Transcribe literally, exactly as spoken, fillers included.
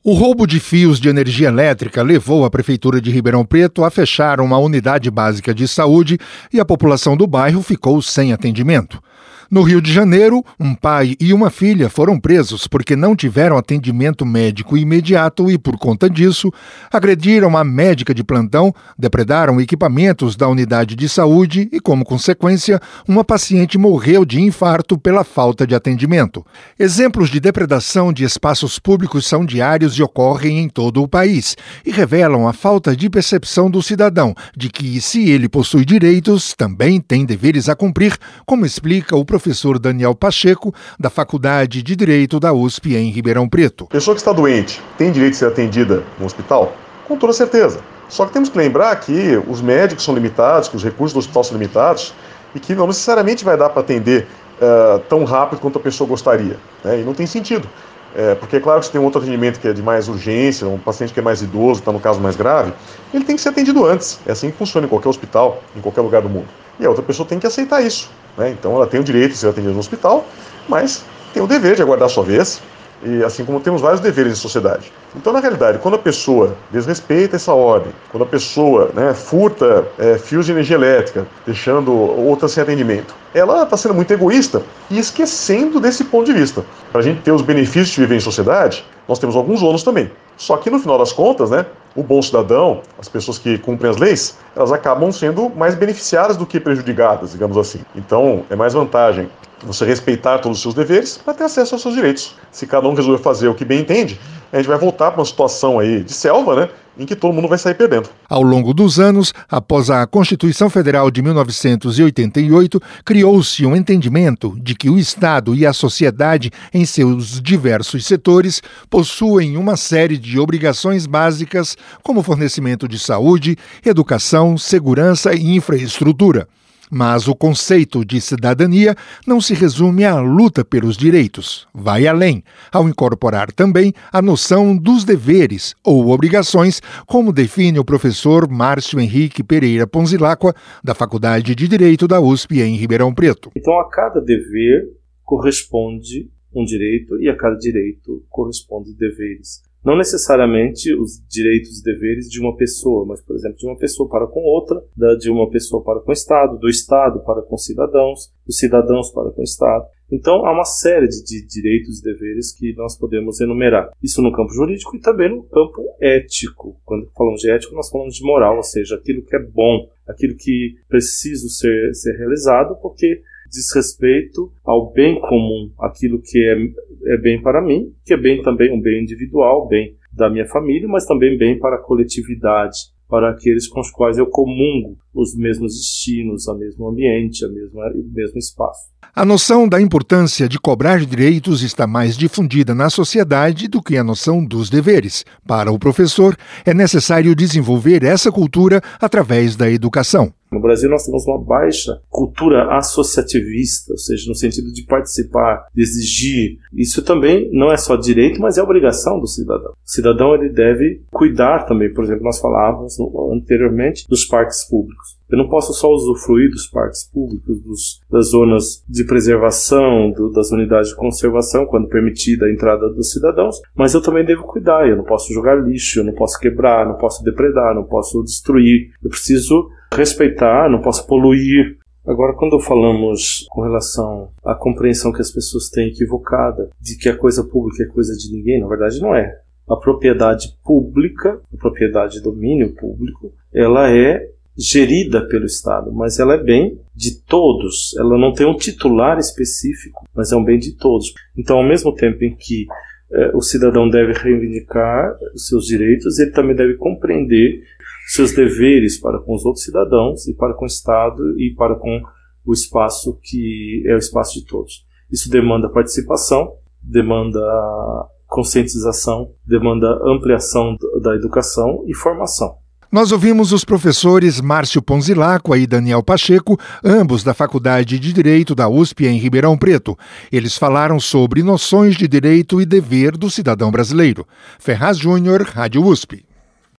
O roubo de fios de energia elétrica levou a Prefeitura de Ribeirão Preto a fechar uma unidade básica de saúde e a população do bairro ficou sem atendimento. No Rio de Janeiro, um pai e uma filha foram presos porque não tiveram atendimento médico imediato e, por conta disso, agrediram a médica de plantão, depredaram equipamentos da unidade de saúde e, como consequência, uma paciente morreu de infarto pela falta de atendimento. Exemplos de depredação de espaços públicos são diários e ocorrem em todo o país e revelam a falta de percepção do cidadão de que, se ele possui direitos, também tem deveres a cumprir, como explica o professor Daniel Pacheco, da Faculdade de Direito da U S P em Ribeirão Preto. Pessoa que está doente tem direito de ser atendida no hospital? Com toda certeza. Só que temos que lembrar que os médicos são limitados, que os recursos do hospital são limitados e que não necessariamente vai dar para atender uh, tão rápido quanto a pessoa gostaria, né? E não tem sentido. É, porque é claro que se tem um outro atendimento que é de mais urgência, um paciente que é mais idoso, está no caso mais grave, ele tem que ser atendido antes. É assim que funciona em qualquer hospital, em qualquer lugar do mundo. E a outra pessoa tem que aceitar isso, né? Então ela tem o direito de ser atendida no hospital, mas tem o dever de aguardar a sua vez, e assim como temos vários deveres em sociedade. Então, na realidade, quando a pessoa desrespeita essa ordem, quando a pessoa né, furta é, fios de energia elétrica, deixando outras sem atendimento, ela está sendo muito egoísta e esquecendo desse ponto de vista. Para a gente ter os benefícios de viver em sociedade, nós temos alguns ônus também. Só que, no final das contas, né, o bom cidadão, as pessoas que cumprem as leis, elas acabam sendo mais beneficiadas do que prejudicadas, digamos assim. Então, é mais vantagem você respeitar todos os seus deveres para ter acesso aos seus direitos. Se cada um resolver fazer o que bem entende, a gente vai voltar para uma situação aí de selva, né, em que todo mundo vai sair perdendo. Ao longo dos anos, após a Constituição Federal de mil novecentos e oitenta e oito, criou-se um entendimento de que o Estado e a sociedade, em seus diversos setores, possuem uma série de obrigações básicas, como fornecimento de saúde, educação, segurança e infraestrutura. Mas o conceito de cidadania não se resume à luta pelos direitos. Vai além, ao incorporar também a noção dos deveres ou obrigações, como define o professor Márcio Henrique Pereira Ponzilacqua, da Faculdade de Direito da U S P em Ribeirão Preto. Então, a cada dever corresponde um direito e a cada direito corresponde deveres. Não necessariamente os direitos e deveres de uma pessoa, mas, por exemplo, de uma pessoa para com outra, de uma pessoa para com o Estado, do Estado para com os cidadãos, dos cidadãos para com o Estado. Então, há uma série de direitos e deveres que nós podemos enumerar. Isso no campo jurídico e também no campo ético. Quando falamos de ético, nós falamos de moral, ou seja, aquilo que é bom, aquilo que precisa ser, ser realizado, porque diz respeito ao bem comum, aquilo que é, é bem para mim, que é bem também um bem individual, bem da minha família, mas também bem para a coletividade, para aqueles com os quais eu comungo os mesmos destinos, o mesmo ambiente, o mesmo, o mesmo espaço. A noção da importância de cobrar direitos está mais difundida na sociedade do que a noção dos deveres. Para o professor, é necessário desenvolver essa cultura através da educação. No Brasil nós temos uma baixa cultura associativista, ou seja, no sentido de participar, de exigir. Isso também não é só direito, mas é obrigação do cidadão. O cidadão ele deve cuidar também, por exemplo, nós falávamos anteriormente dos parques públicos. Eu não posso só usufruir dos parques públicos, dos, das zonas de preservação, do, das unidades de conservação, quando permitida a entrada dos cidadãos, mas eu também devo cuidar. Eu não posso jogar lixo, eu não posso quebrar, não posso depredar, não posso destruir. Eu preciso respeitar, não posso poluir. Agora, quando falamos com relação à compreensão que as pessoas têm equivocada de que a coisa pública é coisa de ninguém, na verdade não é. A propriedade pública, a propriedade de domínio público, ela é gerida pelo Estado, mas ela é bem de todos. Ela não tem um titular específico, mas é um bem de todos. Então, ao mesmo tempo em que eh, o cidadão deve reivindicar os seus direitos, ele também deve compreender seus deveres para com os outros cidadãos e para com o Estado e para com o espaço que é o espaço de todos. Isso demanda participação, demanda conscientização, demanda ampliação da educação e formação. Nós ouvimos os professores Márcio Ponzilacqua e Daniel Pacheco, ambos da Faculdade de Direito da U S P em Ribeirão Preto. Eles falaram sobre noções de direito e dever do cidadão brasileiro. Ferraz Júnior, Rádio U S P.